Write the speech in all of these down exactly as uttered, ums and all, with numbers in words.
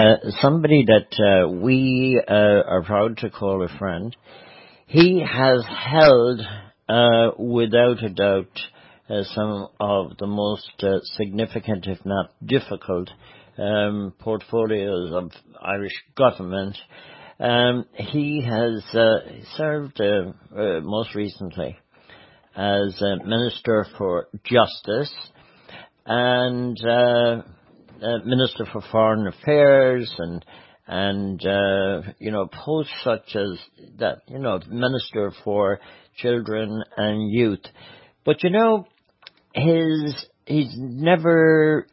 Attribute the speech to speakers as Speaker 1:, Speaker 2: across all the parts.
Speaker 1: uh, somebody that uh, we uh, are proud to call a friend. He has held, uh, without a doubt, uh, some of the most uh, significant, if not difficult, um, portfolios of Irish government. Um, he has uh, served uh, uh, most recently as uh, Minister for Justice and uh, uh, Minister for Foreign Affairs and and uh, you know posts such as that, you know, Minister for Children and Youth. But you know, his he's never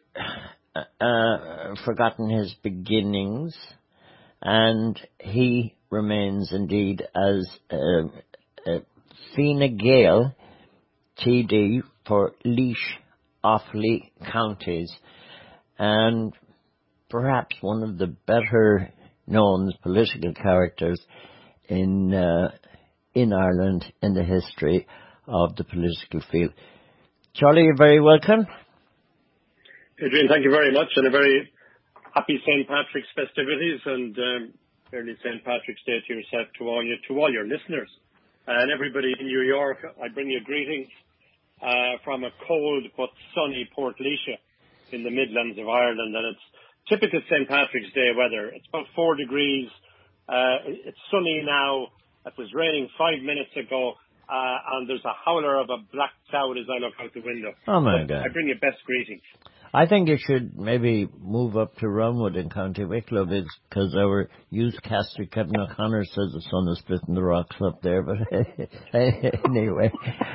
Speaker 1: uh, forgotten his beginnings, and he remains indeed as uh, uh, Fine Gael T D for Laois Offaly counties, and perhaps one of the better known political characters in uh, in Ireland in the history of the political field. Charlie, you're very welcome.
Speaker 2: Adrian, thank you very much, and a very happy Saint Patrick's festivities, and um, early Saint Patrick's Day to yourself, to all your to all your listeners, and everybody in New York. I bring you greetings uh, from a cold but sunny Port Leisha in the Midlands of Ireland, and it's typical Saint Patrick's Day weather. It's about four degrees. Uh, it's sunny now. It was raining five minutes ago, uh, and there's a howler of a black cloud as I look out the window.
Speaker 1: Oh my
Speaker 2: but
Speaker 1: God!
Speaker 2: I bring you best greetings.
Speaker 1: I think you should maybe move up to Runwood in County Wicklow, because our newscaster Kevin O'Connor says the sun is splitting the rocks up there. But anyway,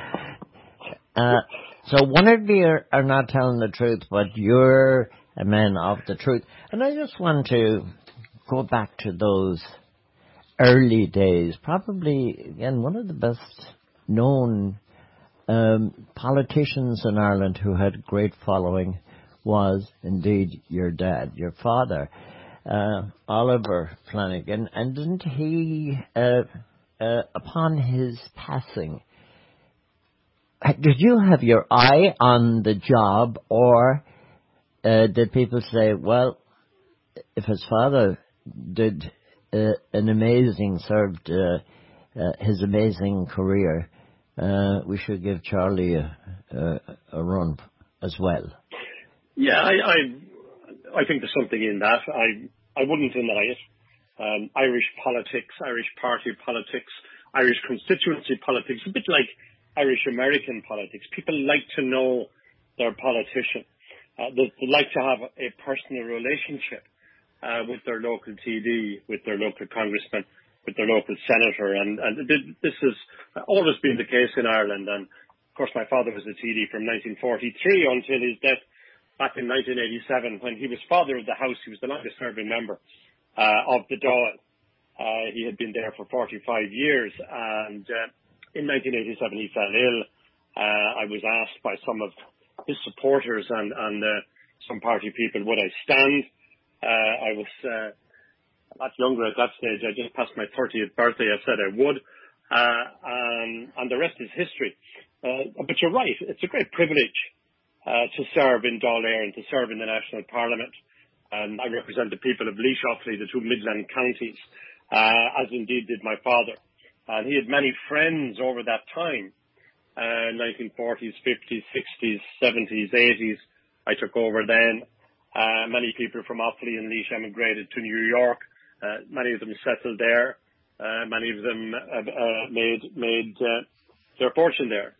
Speaker 1: uh, so one of you are, are not telling the truth, but you're a man of the truth. And I just want to go back to those early days. Probably, again, one of the best known um, politicians in Ireland who had a great following was indeed your dad, your father, uh, Oliver Flanagan. And didn't he, uh, uh, upon his passing, did you have your eye on the job, or uh, did people say, well, if his father did uh, an amazing, served uh, uh, his amazing career, uh, we should give Charlie a, a, a run as well?
Speaker 2: Yeah, I, I, I think there's something in that. I, I wouldn't deny it. Um, Irish politics, Irish party politics, Irish constituency politics, a bit like Irish American politics. People like to know their politician. Uh, they, they like to have a personal relationship uh, with their local T D, with their local congressman, with their local senator, and, and this has always been the case in Ireland. And of course, my father was a T D from nineteen forty-three until his death back in nineteen eighty-seven, when he was Father of the House. He was the longest serving member uh, of the Dáil. Uh, he had been there for forty-five years, and uh, in nineteen eighty-seven he fell ill. Uh, I was asked by some of his supporters and, and uh, some party people, would I stand? Uh, I was uh, a lot younger at that stage. I just passed my thirtieth birthday. I said I would, uh, and, and the rest is history. Uh, but you're right, it's a great privilege Uh, to serve in Dáil Éireann, to serve in the National Parliament. Um, I represent the people of Laois Offaly, the two Midland counties, uh, as indeed did my father. And he had many friends over that time, uh, nineteen forties, fifties, sixties, seventies, eighties. I took over then. Uh, many people from Offaly and Laois emigrated to New York. Uh, many of them settled there. Uh, many of them uh, uh, made made uh, their fortune there.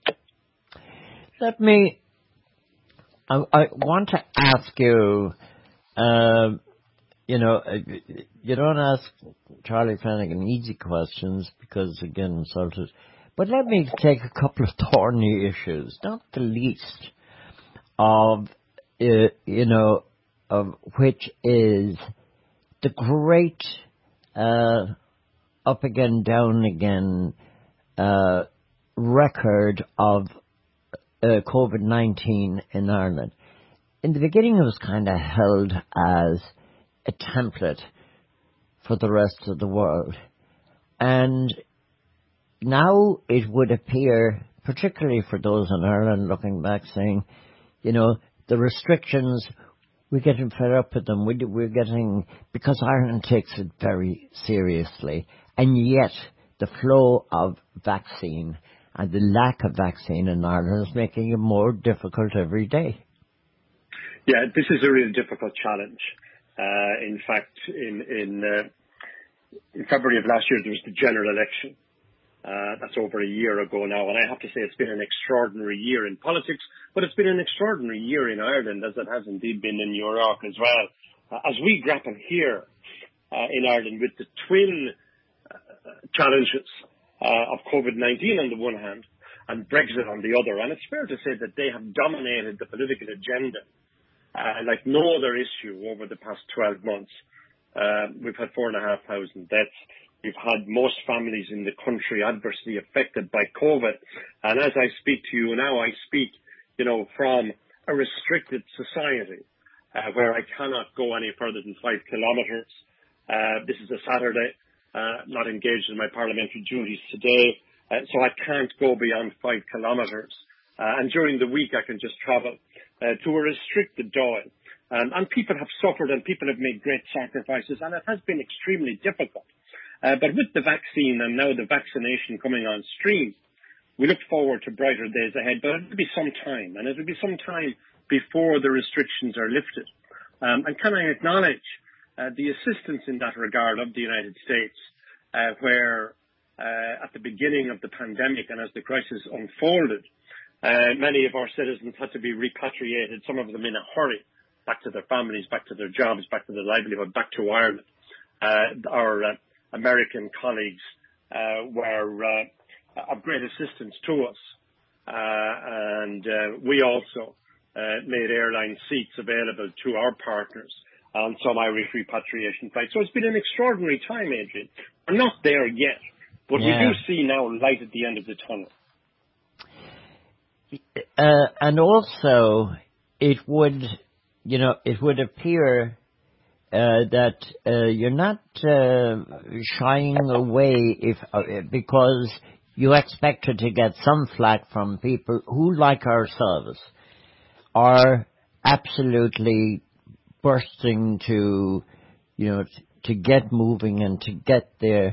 Speaker 1: Let me I, I want to ask you, uh, you know, you don't ask Charlie Flanagan easy questions because, again, insulted. But let me take a couple of thorny issues, not the least of, uh, you know, of which is the great uh, up again, down again uh, record of Uh, COVID nineteen in Ireland. In the beginning, it was kind of held as a template for the rest of the world. And now it would appear, particularly for those in Ireland looking back, saying, you know, the restrictions we're getting fed up with them. We, we're getting, because Ireland takes it very seriously, and yet the flow of vaccine and the lack of vaccine in Ireland is making it more difficult every day.
Speaker 2: Yeah, this is a really difficult challenge. Uh, in fact, in in, uh, in February of last year, there was the general election. Uh, that's over a year ago now, and I have to say it's been an extraordinary year in politics, but it's been an extraordinary year in Ireland, as it has indeed been in New York as well. Uh, as we grapple here uh, in Ireland with the twin uh, challenges uh, of COVID nineteen on the one hand and Brexit on the other, and it's fair to say that they have dominated the political agenda uh, like no other issue over the past twelve months. Uh, we've had four and a half thousand deaths. We've had most families in the country adversely affected by COVID. And as I speak to you now, I speak, you know, from a restricted society uh, where I cannot go any further than five kilometres. Uh, this is a Saturday, uh, not engaged in my parliamentary duties today. Uh, so I can't go beyond five kilometres. Uh, and during the week, I can just travel uh, to a restricted Dáil. Um, and people have suffered and people have made great sacrifices. And it has been extremely difficult. Uh, but with the vaccine and now the vaccination coming on stream, we look forward to brighter days ahead. But it'll be some time, and it'll be some time before the restrictions are lifted. Um, and can I acknowledge uh, the assistance in that regard of the United States, uh, where uh, at the beginning of the pandemic and as the crisis unfolded, uh, many of our citizens had to be repatriated, some of them in a hurry, back to their families, back to their jobs, back to their livelihood, back to Ireland. Uh, our uh, American colleagues uh, were uh, of great assistance to us. Uh, and uh, we also uh, made airline seats available to our partners on some Irish repatriation flights. So it's been an extraordinary time, Adrian. We're not there yet, but yeah. we do see now light at the end of the tunnel.
Speaker 1: Uh, and also, it would, you know, it would appear Uh, that uh, you're not uh, shying away if uh, because you expected to get some flack from people who, like ourselves, are absolutely bursting to, you know, t- to get moving and to get there,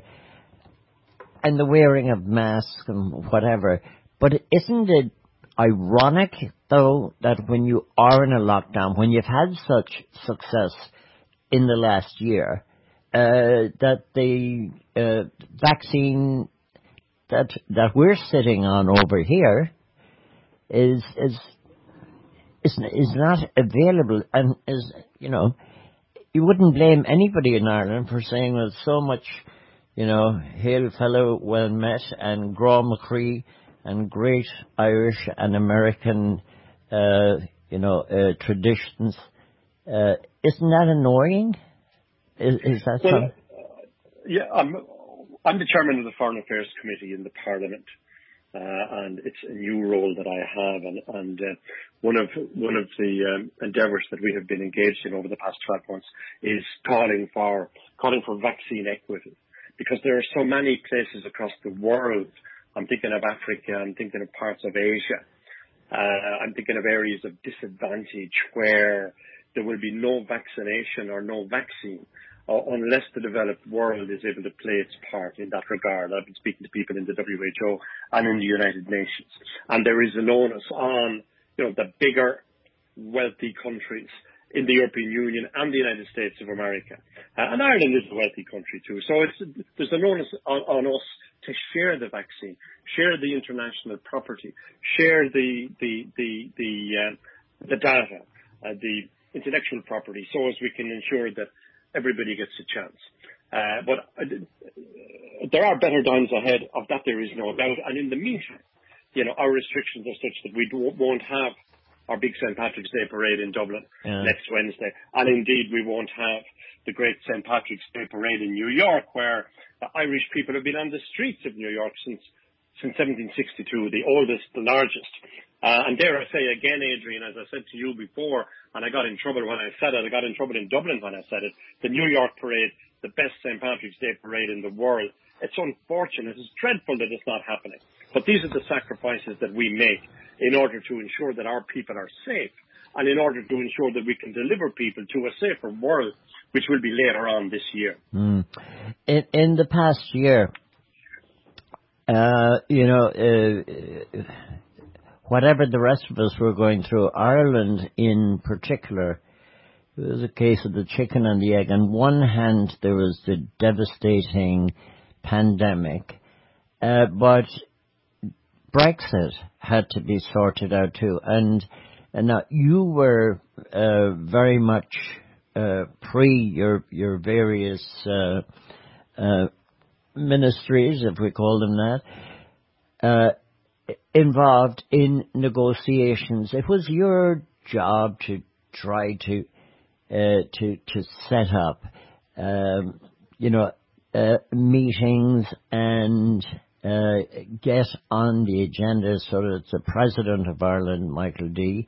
Speaker 1: and the wearing of masks and whatever. But isn't it ironic, though, that when you are in a lockdown, when you've had such success in the last year, uh, that the uh, vaccine that that we're sitting on over here is is is is not available, and is, you know, you wouldn't blame anybody in Ireland for saying with so much, you know, hail fellow well met and Grá McCree and great Irish and American, uh, you know, uh, traditions. Uh, isn't that annoying? Is, is that
Speaker 2: well,
Speaker 1: something?
Speaker 2: Uh, yeah, I'm, I'm the chairman of the Foreign Affairs Committee in the Parliament, uh, and it's a new role that I have. And, and uh, one of one of the um, endeavours that we have been engaged in over the past twelve months is calling for calling for vaccine equity, because there are so many places across the world. I'm thinking of Africa. I'm thinking of parts of Asia. Uh, I'm thinking of areas of disadvantage where there will be no vaccination or no vaccine uh, unless the developed world is able to play its part in that regard. I've been speaking to people in the W H O and in the United Nations. And there is an onus on, you know, the bigger, wealthy countries in the European Union and the United States of America. Uh, and Ireland is a wealthy country too. So it's, there's an onus on, on us to share the vaccine, share the international property, share the, the, the, the, uh, the data, uh, the intellectual property, so as we can ensure that everybody gets a chance. Uh, but uh, there are better times ahead, of that there is no doubt. And in the meantime, you know, our restrictions are such that we won't have our big Saint Patrick's Day parade in Dublin yeah. next Wednesday. And indeed, we won't have the great Saint Patrick's Day parade in New York, where uh, Irish people have been on the streets of New York since since seventeen sixty-two, the oldest, the largest. Uh, and dare I say again, Adrian, as I said to you before, and I got in trouble when I said it, I got in trouble in Dublin when I said it, the New York parade, the best Saint Patrick's Day parade in the world. It's unfortunate, it's dreadful that it's not happening. But these are the sacrifices that we make in order to ensure that our people are safe and in order to ensure that we can deliver people to a safer world, which will be later on this year.
Speaker 1: Mm. In, in the past year, uh, you know, uh, whatever the rest of us were going through, Ireland in particular, it was a case of the chicken and the egg. On one hand, there was the devastating pandemic, uh, but Brexit had to be sorted out too. And, and now you were uh, very much uh, pre your your various uh, uh, ministries, if we call them that, uh, involved in negotiations. It was your job to try to uh, to to set up, um, you know, uh, meetings and uh, get on the agenda so that the President of Ireland, Michael D,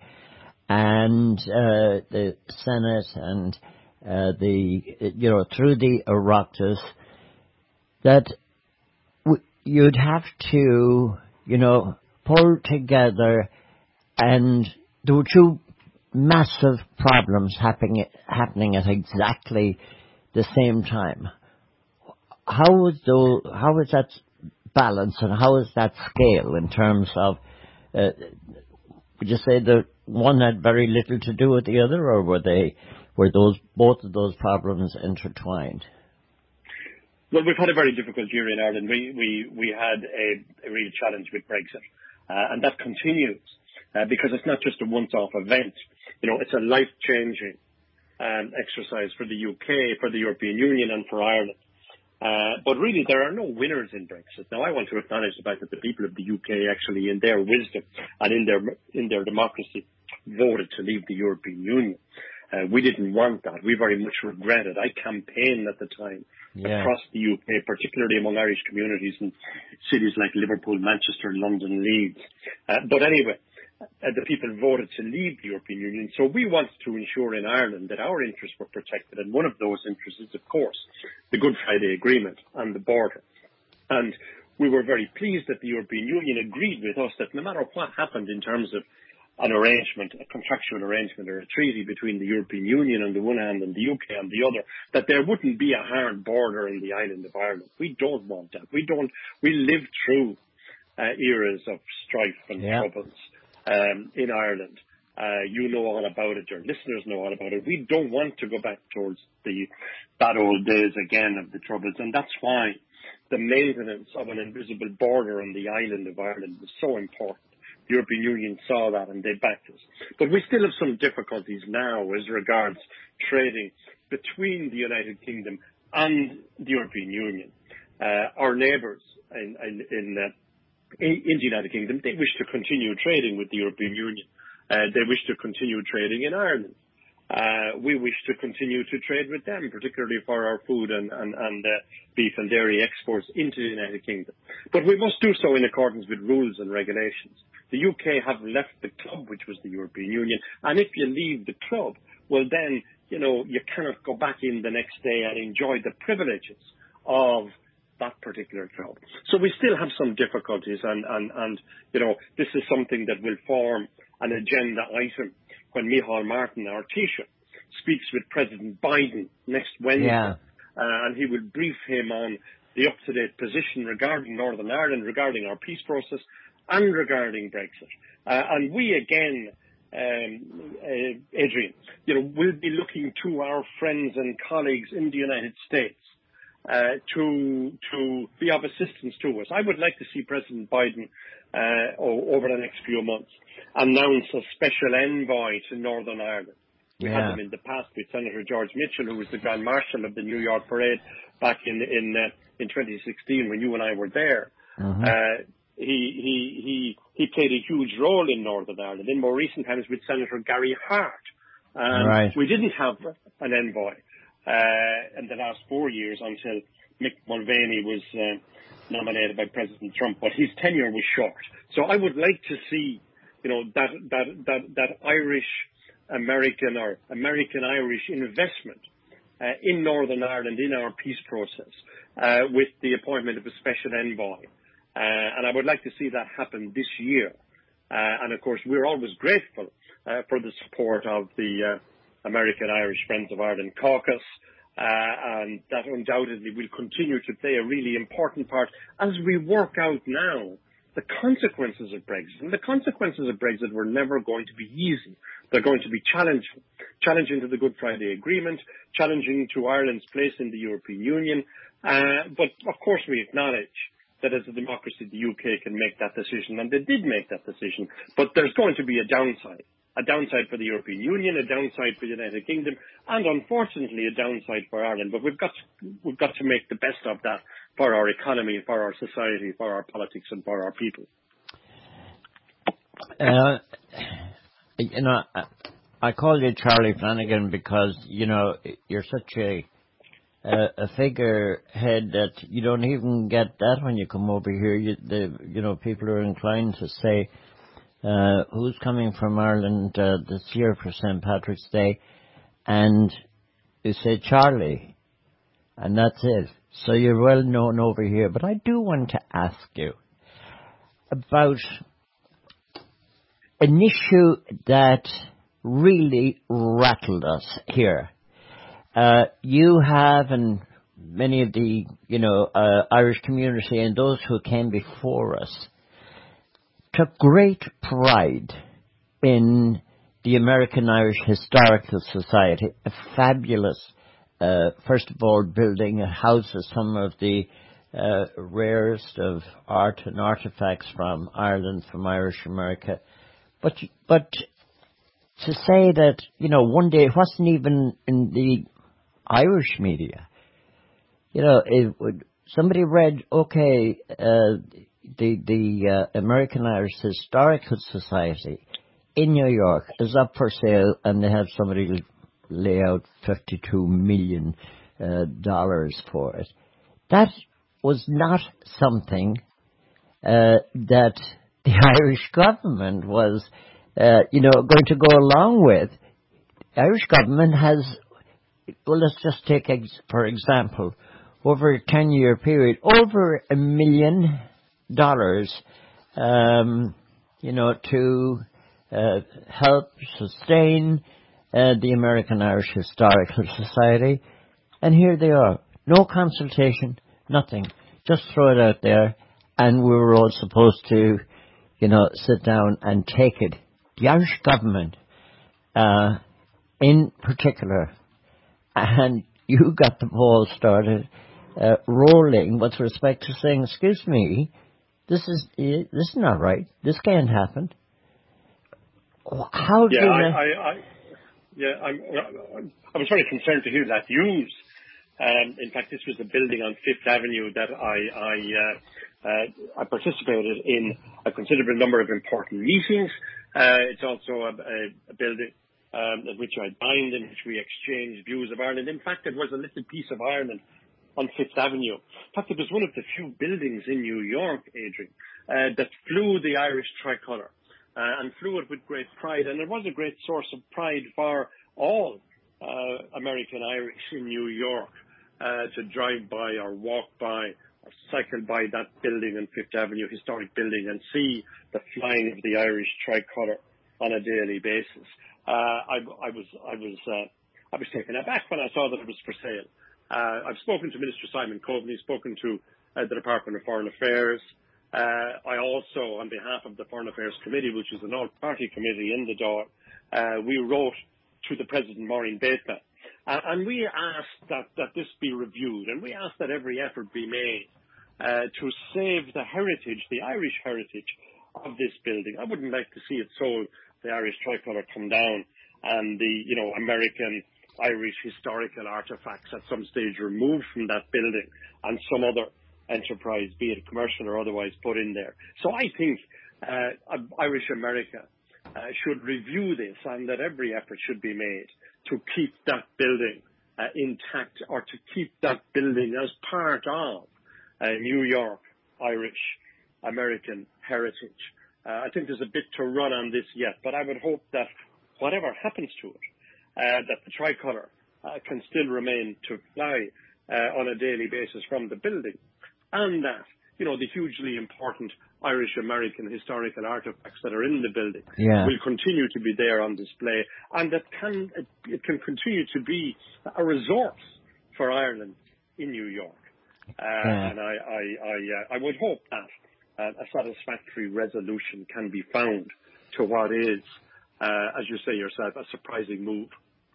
Speaker 1: and uh, the Senate and uh, the, you know, through the Oireachtas, that w- you'd have to, you know, pull together, and there were two massive problems happening happening at exactly the same time. How was the how was that balance, and how is that scale in terms of? Uh, would you say that one had very little to do with the other, or were they were those both of those problems intertwined?
Speaker 2: Well, we've had a very difficult year in Ireland. We we we had a, a real challenge with Brexit, uh, and that continues uh, because it's not just a once-off event. You know, it's a life-changing um, exercise for the U K, for the European Union, and for Ireland. Uh, but really, there are no winners in Brexit. Now, I want to acknowledge the fact that the people of the U K actually, in their wisdom and in their in their democracy, voted to leave the European Union. Uh, we didn't want that. We very much regret it. I campaigned at the time yeah. across the U K, particularly among Irish communities in cities like Liverpool, Manchester, London, Leeds. Uh, but anyway, uh, the people voted to leave the European Union. So we wanted to ensure in Ireland that our interests were protected. And one of those interests is, of course, the Good Friday Agreement and the border. And we were very pleased that the European Union agreed with us that no matter what happened in terms of an arrangement, a contractual arrangement or a treaty between the European Union on the one hand and the U K on the other, that there wouldn't be a hard border in the island of Ireland. We don't want that. We don't, we lived through uh, eras of strife and yeah. troubles um, in Ireland. Uh, you know all about it, your listeners know all about it. We don't want to go back towards the bad old days again of the troubles, and that's why the maintenance of an invisible border on the island of Ireland was so important. The European Union saw that and they backed us. But we still have some difficulties now as regards trading between the United Kingdom and the European Union. Uh, our neighbours in, in, in, uh, in, in the United Kingdom, they wish to continue trading with the European Union. Uh, they wish to continue trading in Ireland. Uh, we wish to continue to trade with them, particularly for our food and, and, and uh, beef and dairy exports into the United Kingdom. But we must do so in accordance with rules and regulations. The U K have left the club, which was the European Union, and if you leave the club, well then, you know, you cannot go back in the next day and enjoy the privileges of that particular club. So we still have some difficulties, and, and, and you know, this is something that will form an agenda item when Micheál Martin, our Taoiseach, speaks with President Biden next Wednesday, yeah. uh, and he will brief him on the up-to-date position regarding Northern Ireland, regarding our peace process, and regarding Brexit. Uh, and we again, um, uh, Adrian, you know, will be looking to our friends and colleagues in the United States uh, to to be of assistance to us. I would like to see President Biden uh, over the next few months announce a special envoy to Northern Ireland. We yeah. had them in the past with Senator George Mitchell, who was the Grand Marshal of the New York Parade back in in uh, in twenty sixteen when you and I were there. Mm-hmm. Uh, He, he, he, he played a huge role in Northern Ireland in more recent times with Senator Gary Hart. Um, right. We didn't have an envoy uh, in the last four years until Mick Mulvaney was uh, nominated by President Trump, but his tenure was short. So I would like to see, you know, that that that, that Irish American or American Irish investment uh, in Northern Ireland in our peace process uh, with the appointment of a special envoy. Uh, and I would like to see that happen this year. Uh, and of course, we're always grateful uh, for the support of the uh, American Irish Friends of Ireland caucus. Uh, and that undoubtedly will continue to play a really important part as we work out now the consequences of Brexit. And the consequences of Brexit were never going to be easy. They're going to be challenging. Challenging to the Good Friday Agreement, challenging to Ireland's place in the European Union. Uh, but of course we acknowledge that as a democracy, the U K can make that decision, and they did make that decision. But there's going to be a downside. A downside for the European Union, a downside for the United Kingdom, and unfortunately a downside for Ireland. But we've got to, we've got to make the best of that for our economy, for our society, for our politics, and for our people.
Speaker 1: Uh, you know, I call you Charlie Flanagan because, you know, you're such a uh, a figurehead that you don't even get that when you come over here. You, the, you know, people are inclined to say, Uh, who's coming from Ireland uh, this year for Saint Patrick's Day, and you say Charlie, and that's it. So you're well known over here. But I do want to ask you about an issue that really rattled us here. Uh, you have, and many of the, you know, uh, Irish community and those who came before us took great pride in the American Irish Historical Society, a fabulous, uh, first of all, building. It houses some of the uh, rarest of art and artifacts from Ireland, from Irish America. But but to say that, you know, one day it wasn't even in the Irish media. You know, it would, somebody read, okay, uh, the the uh, American Irish Historical Society in New York is up for sale, and they have somebody lay out fifty-two million dollars uh, for it. That was not something uh, that the Irish government was, uh, you know, going to go along with. The Irish government has, well, let's just take, ex- for example, over a ten-year period, over a million dollars, um, you know, to uh, help sustain uh, the American Irish Historical Society. And here they are. No consultation, nothing. Just throw it out there, and we were all supposed to, you know, sit down and take it. The Irish government, uh, in particular, and you got the ball started uh, rolling with respect to saying, excuse me, this is this is not right. This can't happen. How do
Speaker 2: yeah,
Speaker 1: you...
Speaker 2: I, I, I, yeah, I'm, I was very concerned to hear that news. Um, in fact, this was a building on Fifth Avenue that I I, uh, uh, I participated in a considerable number of important meetings. Uh, it's also a, a, a building um, at which I dined, in which we exchanged views of Ireland. In fact, it was a little piece of Ireland on Fifth Avenue. In fact, it was one of the few buildings in New York, Adrian, uh, that flew the Irish tricolour, uh, and flew it with great pride. And it was a great source of pride for all uh, American Irish in New York uh, to drive by or walk by or cycle by that building on Fifth Avenue, historic building, and see the flying of the Irish tricolour on a daily basis. Uh, I, I was, I was, uh, I was taken aback when I saw that it was for sale. Uh, I've spoken to Minister Simon Coveney, spoken to uh, the Department of Foreign Affairs. Uh, I also, on behalf of the Foreign Affairs Committee, which is an all-party committee in the Dáil, uh, we wrote to the President, Maureen Bateman, uh, and we asked that, that this be reviewed, and we asked that every effort be made uh, to save the heritage, the Irish heritage of this building. I wouldn't like to see it sold, the Irish tricolour come down, and the, you know, American Irish historical artifacts at some stage removed from that building and some other enterprise, be it commercial or otherwise, put in there. So I think uh, Irish America uh, should review this, and that every effort should be made to keep that building uh, intact, or to keep that building as part of uh, New York Irish American heritage. Uh, I think there's a bit to run on this yet, but I would hope that whatever happens to it, Uh, that the tricolour uh, can still remain to fly uh, on a daily basis from the building, and that you know, the hugely important Irish-American historical artifacts that are in the building
Speaker 1: yeah.
Speaker 2: will continue to be there on display, and that can it, it can continue to be a resource for Ireland in New York. Uh,
Speaker 1: yeah.
Speaker 2: And I I I, uh, I would hope that uh, a satisfactory resolution can be found to what is, uh, as you say yourself, a surprising move.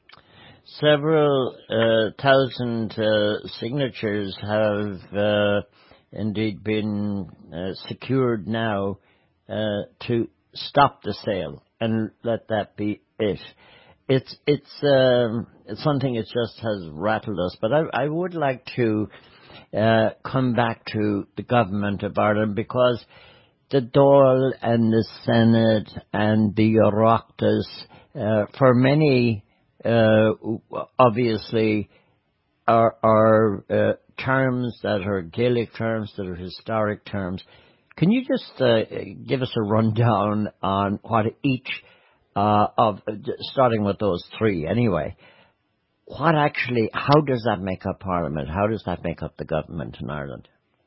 Speaker 1: Several uh, thousand uh, signatures have uh, indeed been uh, secured now uh, to stop the sale, and let that be it. It's it's um, it's something that just has rattled us. But I, I would like to uh, come back to the government of Ireland, because the Dáil and the Senate and the Oireachtas, uh, for many, uh, obviously, are, are uh, terms that are Gaelic terms, that are historic terms. Can you just uh, give us a rundown on what each uh, of, starting with those three anyway, what actually, how does that make up Parliament? How does that make up the government in Ireland?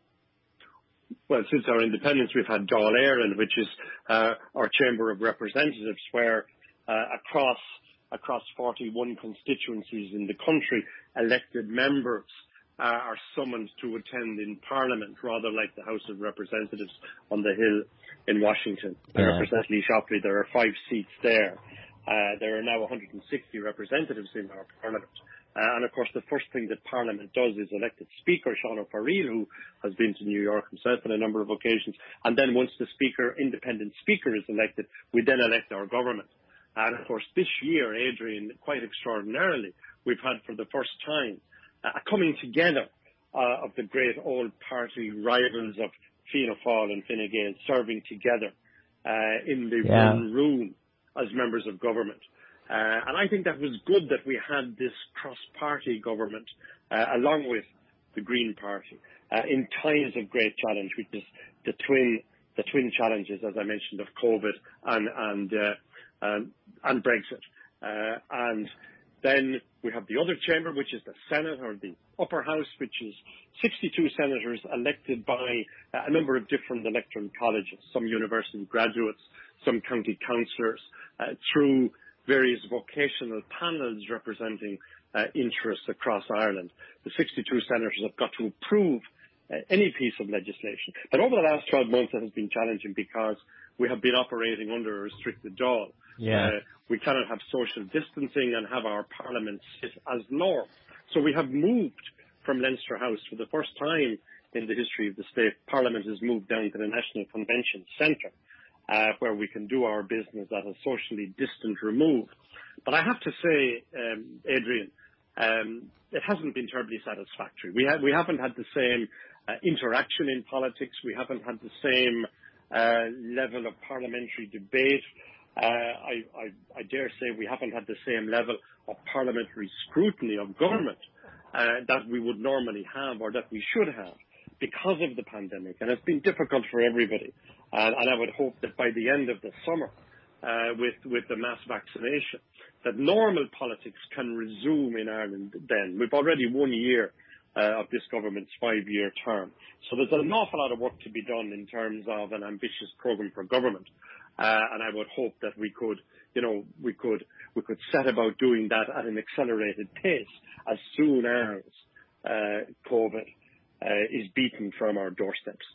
Speaker 2: Well, since our independence, we've had Dáil Éireann, which is uh, our Chamber of Representatives, where uh, across across forty-one constituencies in the country, elected members uh, are summoned to attend in Parliament, rather like the House of Representatives on the Hill in Washington. I
Speaker 1: Yeah.
Speaker 2: represent Laois Opry. There are five seats there. Uh, there are now one hundred sixty representatives in our Parliament. Uh, and of course, the first thing that Parliament does is elect its Speaker, Sean O'Farrell, who has been to New York himself on a number of occasions. And then once the Speaker, independent Speaker, is elected, we then elect our government. And of course, this year, Adrian, quite extraordinarily, we've had for the first time a coming together uh, of the great old party rivals of Fianna Fáil and Fine Gael serving together uh, in the
Speaker 1: Yeah.
Speaker 2: one room as members of government. Uh, and I think that was good that we had this cross-party government uh, along with the Green Party uh, in times of great challenge, which is the twin the twin challenges, as I mentioned, of COVID and and uh, um, and Brexit. Uh, and then we have the other chamber, which is the Senate, or the upper house, which is sixty-two senators elected by a number of different electoral colleges, some university graduates, some county councillors, uh, through various vocational panels representing uh, interests across Ireland. The sixty-two senators have got to approve uh, any piece of legislation. But over the last twelve months, it has been challenging because we have been operating under a restricted Dáil.
Speaker 1: Yeah.
Speaker 2: Uh, we cannot have social distancing and have our parliament sit as norm. So we have moved from Leinster House for the first time in the history of the state. Parliament has moved down to the National Convention Centre, Uh, where we can do our business at a socially distant remove. But I have to say, um, Adrian, um, it hasn't been terribly satisfactory. We, ha- we haven't had the same uh, interaction in politics. We haven't had the same uh, level of parliamentary debate. Uh, I, I, I dare say we haven't had the same level of parliamentary scrutiny of government uh, that we would normally have, or that we should have, because of the pandemic. And it's been difficult for everybody. And, and I would hope that by the end of the summer, uh, with, with the mass vaccination, that normal politics can resume in Ireland then. We've already one year uh, of this government's five-year term. So there's an awful lot of work to be done in terms of an ambitious programme for government. Uh, and I would hope that we could, you know, we could, we could set about doing that at an accelerated pace as soon as uh, COVID Uh, is beaten from our doorsteps.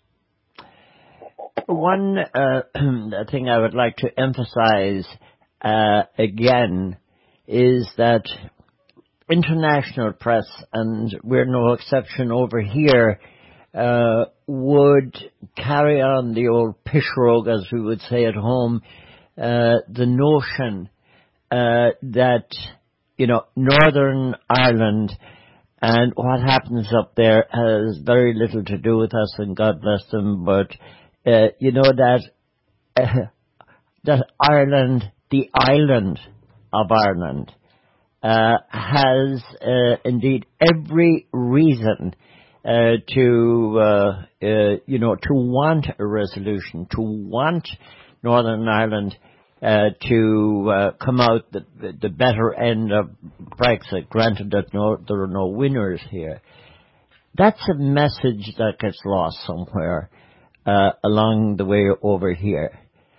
Speaker 1: One uh, thing I would like to emphasize uh, again is that international press, and we're no exception over here, uh, would carry on the old pishrog, as we would say at home, uh, the notion uh, that, you know, Northern Ireland and what happens up there has very little to do with us, and God bless them. But uh, you know that uh, that Ireland, the island of Ireland, uh, has uh, indeed every reason uh, to uh, uh, you know to want a resolution, to want Northern Ireland Uh, to uh, come out the, the better end of Brexit, granted that no, there are no winners here. that's a message that gets lost somewhere uh, along the way over here.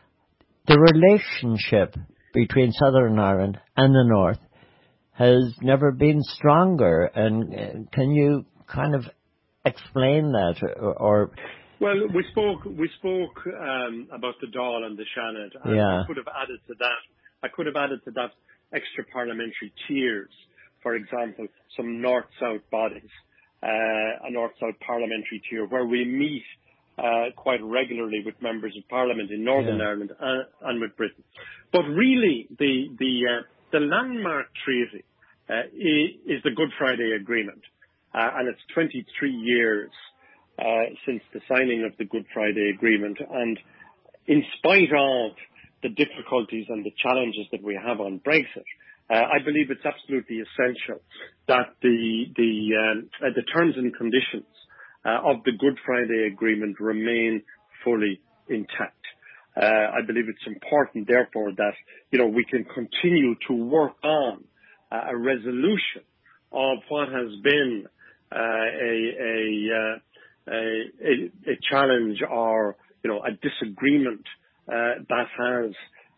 Speaker 1: The relationship between Southern Ireland and the North has never been stronger. And uh, can you kind of explain that? Or, or
Speaker 2: well, we spoke we spoke um, about the Dáil and the Shannon, and
Speaker 1: yeah.
Speaker 2: I could have added to that. I could have added to that extra parliamentary tiers. For example, some north-south bodies, uh, a north-south parliamentary tier where we meet uh, quite regularly with members of Parliament in Northern
Speaker 1: yeah.
Speaker 2: Ireland and, and with Britain. But really, the the uh, the landmark treaty uh, is the Good Friday Agreement, uh, and it's twenty-three years uh, since the signing of the Good Friday Agreement. And in spite of the difficulties and the challenges that we have on Brexit, uh, I believe it's absolutely essential that the the um, uh, the terms and conditions uh, of the Good Friday Agreement remain fully intact. Uh, I believe it's important, therefore, that you know we can continue to work on uh, a resolution of what has been uh, a, a, uh, a a challenge or you know a disagreement uh, that has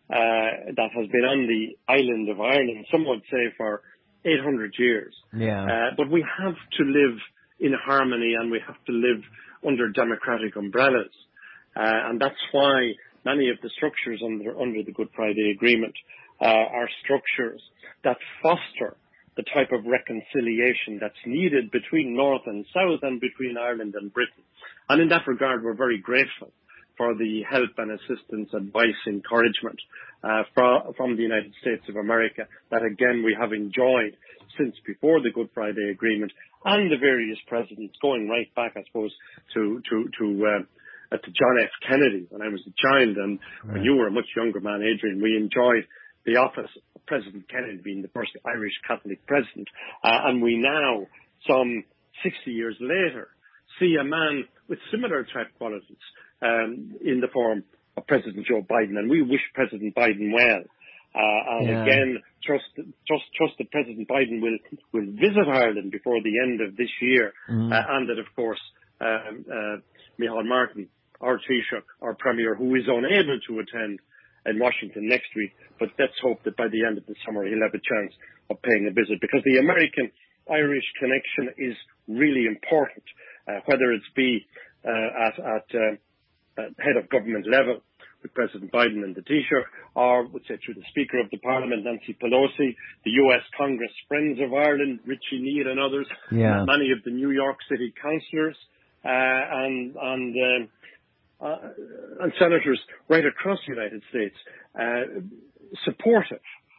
Speaker 2: uh, that has been on the island of Ireland, some would say for eight hundred years.
Speaker 1: Yeah.
Speaker 2: Uh, but we have to live in harmony, and we have to live under democratic umbrellas, uh, and that's why many of the structures under, under the Good Friday Agreement uh, are structures that foster the type of reconciliation that's needed between North and South and between Ireland and Britain. And in that regard, we're very grateful for the help and assistance, advice, encouragement uh, from, from the United States of America that, again, we have enjoyed since before the Good Friday Agreement, and the various presidents going right back, I suppose, to to to uh, uh, to John F. Kennedy when I was a child, and
Speaker 1: right.
Speaker 2: when you were a much younger man, Adrian. We enjoyed the office of President Kennedy being the first Irish Catholic president, uh, and we now, some sixty years later, see a man with similar type qualities um, in the form of President Joe Biden, and we wish President Biden well. Uh, and
Speaker 1: yeah. again,
Speaker 2: trust, trust, trust that President Biden will, will visit Ireland before the end of this year, mm. uh, and that, of course, um, uh, Micheál Martin, our Taoiseach, our Premier, who is unable to attend in Washington next week, but let's hope that by the end of the summer he'll have a chance of paying a visit, because the American-Irish connection is really important, uh, whether it's be uh, at, at, uh, at head of government level, with President Biden and the Taoiseach, or would say through the Speaker of the Parliament, Nancy Pelosi, the U S Congress Friends of Ireland, Richie Neal and others,
Speaker 1: yeah.
Speaker 2: many of the New York City councillors, uh, and and, um, uh, and senators right across the United States, uh, supportive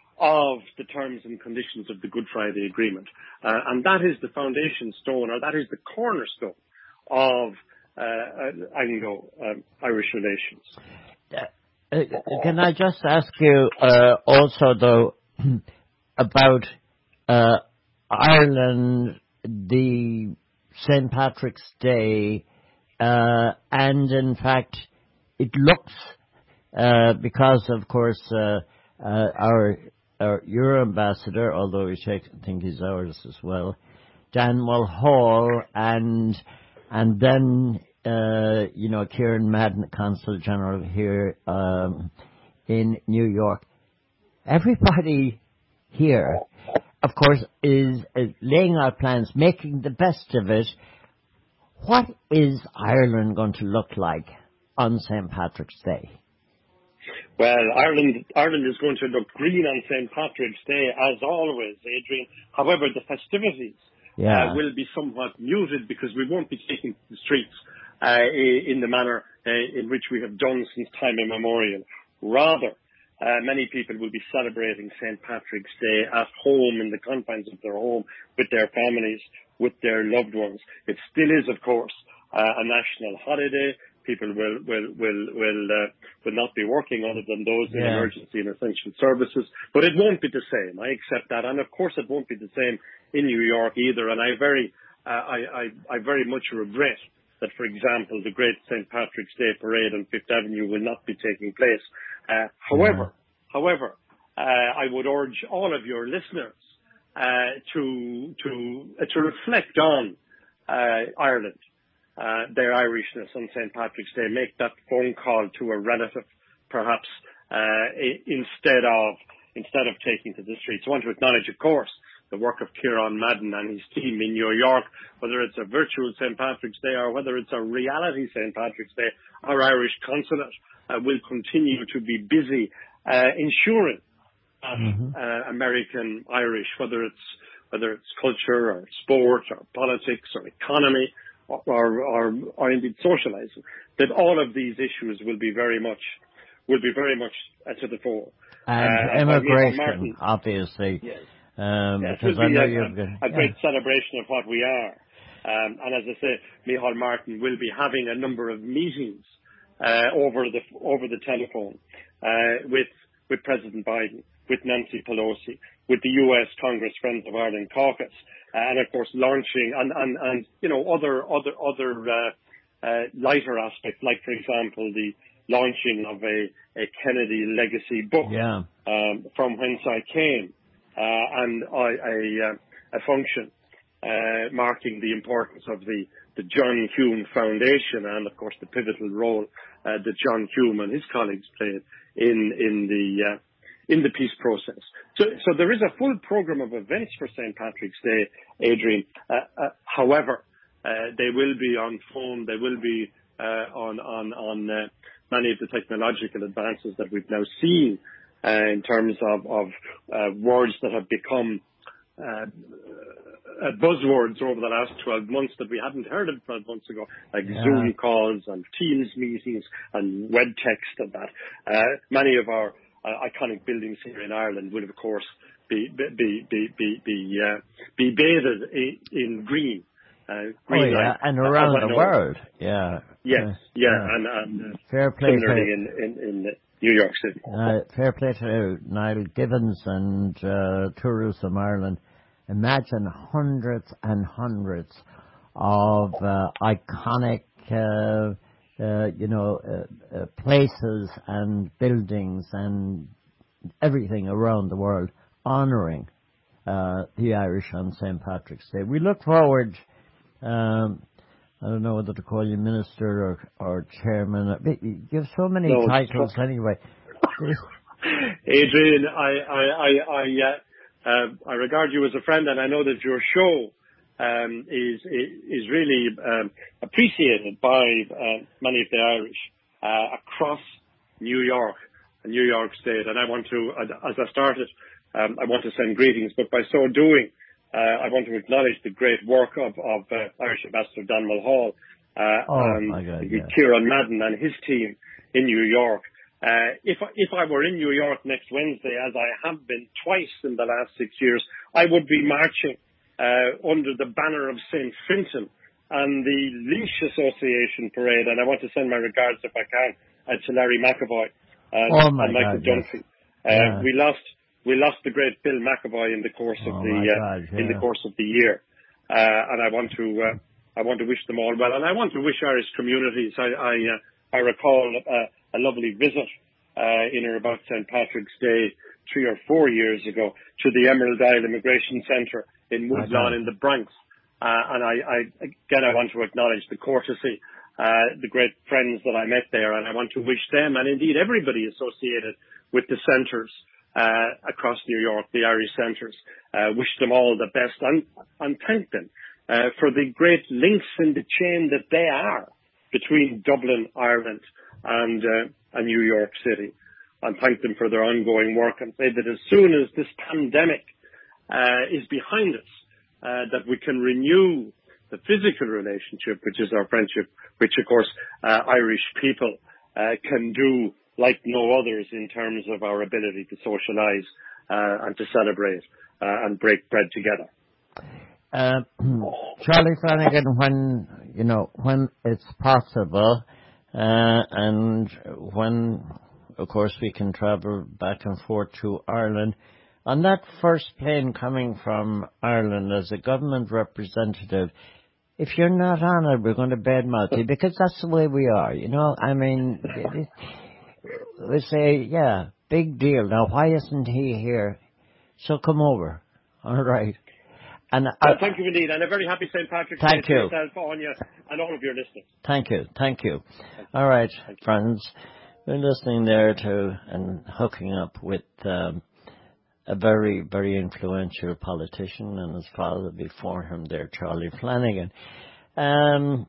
Speaker 2: of the terms and conditions of the Good Friday Agreement. Uh, and that is the foundation stone, or that is the cornerstone of uh, Anglo-Irish um, relations.
Speaker 1: Uh, can I just ask you uh, also, though, about uh, Ireland, the Saint Patrick's Day, uh, and in fact, it looks, uh, because of course uh, uh, our, our your ambassador, although we think he's ours as well, Dan Mulhall, and and then. Uh, you know, Kieran Madden, Consul General here um, in New York. Everybody here, of course, is uh, laying out plans, making the best of it. What is Ireland going to look like on Saint Patrick's Day?
Speaker 2: Well, Ireland Ireland is going to look green on Saint Patrick's Day, as always, Adrian. However, the festivities
Speaker 1: yeah.
Speaker 2: uh, will be somewhat muted, because we won't be taking to the streets Uh, in the manner uh, in which we have done since time immemorial. Rather, uh, many people will be celebrating Saint Patrick's Day at home, in the confines of their home, with their families, with their loved ones. It still is, of course, uh, a national holiday. People will will will will, uh, will not be working other than those in
Speaker 1: yeah.
Speaker 2: emergency and essential services. But it won't be the same. I accept that, and of course, it won't be the same in New York either. And I very uh, I, I I very much regret that, for example, the great Saint Patrick's Day parade on Fifth Avenue will not be taking place. Uh, however, yeah. however, uh, I would urge all of your listeners uh, to to uh, to reflect on uh, Ireland, uh, their Irishness on Saint Patrick's Day, make that phone call to a relative, perhaps, uh, instead of, instead of taking to the streets. I want to acknowledge, of course, the work of Kieran Madden and his team in New York, whether it's a virtual Saint Patrick's Day or whether it's a reality Saint Patrick's Day. Our Irish consulate uh, will continue to be busy uh, ensuring that mm-hmm. uh, American Irish, whether it's whether it's culture or sport or politics or economy or or, or, or indeed socializing, that all of these issues will be very much will be very much uh, to the fore.
Speaker 1: And uh, immigration, Martin, obviously.
Speaker 2: Yes.
Speaker 1: Um,
Speaker 2: yeah,
Speaker 1: because
Speaker 2: it will
Speaker 1: I
Speaker 2: be
Speaker 1: know
Speaker 2: a,
Speaker 1: you've got,
Speaker 2: a, a great yeah. celebration of what we are. Um, and as I say, Micheál Martin will be having a number of meetings uh, over the over the telephone uh, with with President Biden, with Nancy Pelosi, with the U S Congress Friends of Ireland caucus, uh, and of course launching and and, and you know other other other uh, uh, lighter aspects, like for example the launching of a, a Kennedy legacy book
Speaker 1: yeah.
Speaker 2: um, from whence I came. Uh, and a, a, a function uh, marking the importance of the, the John Hume Foundation and, of course, the pivotal role uh, that John Hume and his colleagues played in in the uh, in the peace process. So, so there is a full program of events for Saint Patrick's Day, Adrian. Uh, uh, however, uh, they will be on phone. They will be uh, on on on uh, many of the technological advances that we've now seen. Uh, in terms of, of uh, words that have become uh, uh, buzzwords over the last twelve months that we hadn't heard of twelve months ago, like yeah. Zoom calls and Teams meetings and web text and that. Uh, many of our uh, iconic buildings here in Ireland will, of course, be be be be be, uh, be bathed in, in green. Uh, green
Speaker 1: oh, yeah,
Speaker 2: light,
Speaker 1: and around
Speaker 2: uh,
Speaker 1: the world, yeah.
Speaker 2: Yes,
Speaker 1: uh,
Speaker 2: yeah,
Speaker 1: yeah,
Speaker 2: and, and uh,
Speaker 1: fair play
Speaker 2: similarly in in. in New York City.
Speaker 1: Uh, fair play to Niall Gibbons and uh, Tourism Ireland. Imagine hundreds and hundreds of uh, iconic, uh, uh, you know, uh, uh, places and buildings and everything around the world honouring uh, the Irish on Saint Patrick's Day. We look forward. Um, I don't know whether to call you minister or, or chairman. You have so many no, titles anyway.
Speaker 2: Adrian, I I I I, uh, uh, I regard you as a friend, and I know that your show um, is is really um, appreciated by uh, many of the Irish uh, across New York, New York State. And I want to, as I started, um, I want to send greetings, but by so doing, Uh, I want to acknowledge the great work of, of uh, Irish Ambassador Don Mulhall uh,
Speaker 1: oh,
Speaker 2: and
Speaker 1: my God, yeah.
Speaker 2: Kieran Madden and his team in New York. Uh, if, if I were in New York next Wednesday, as I have been twice in the last six years, I would be marching uh, under the banner of Saint Fintan and the Laois Association parade. And I want to send my regards, if I can, uh, to Larry McAvoy and,
Speaker 1: oh my
Speaker 2: and Michael
Speaker 1: God,
Speaker 2: Dunphy.
Speaker 1: Yes.
Speaker 2: Uh,
Speaker 1: yeah.
Speaker 2: We lost. We lost the great Bill McAvoy in the course of
Speaker 1: oh
Speaker 2: the uh,
Speaker 1: God, yeah.
Speaker 2: in the course of the year, uh, and I want to uh, I want to wish them all well, and I want to wish Irish communities. I I, uh, I recall uh, a lovely visit uh, in or about Saint Patrick's Day three or four years ago to the Emerald Isle Immigration Centre in Woodlawn in the Bronx, uh, and I, I again I want to acknowledge the courtesy, uh, the great friends that I met there, and I want to wish them and indeed everybody associated with the centres. Uh, across New York, the Irish centres, uh, wish them all the best and, and thank them uh, for the great links in the chain that they are between Dublin, Ireland and, uh, and New York City, and thank them for their ongoing work, and say that as soon as this pandemic uh, is behind us, uh, that we can renew the physical relationship, which is our friendship, which of course uh, Irish people uh, can do like no others in terms of our ability to socialise uh, and to celebrate uh, and break bread together.
Speaker 1: Uh, Charlie Flanagan, when you know when it's possible, uh, and when, of course, we can travel back and forth to Ireland, on that first plane coming from Ireland as a government representative, if you're not on it, we're going to badmouth you because that's the way we are. You know, I mean. It, We say, yeah, big deal. Now, why isn't he here? So come over. All right. And
Speaker 2: well,
Speaker 1: uh,
Speaker 2: thank you indeed, and a very happy Saint Patrick's Day
Speaker 1: thank
Speaker 2: to
Speaker 1: you.
Speaker 2: yourself, Anya, and all of your listeners.
Speaker 1: Thank you. Thank you. All right, friends. We're listening there to and hooking up with um, a very, very influential politician and his father before him there, Charlie Flanagan. Um,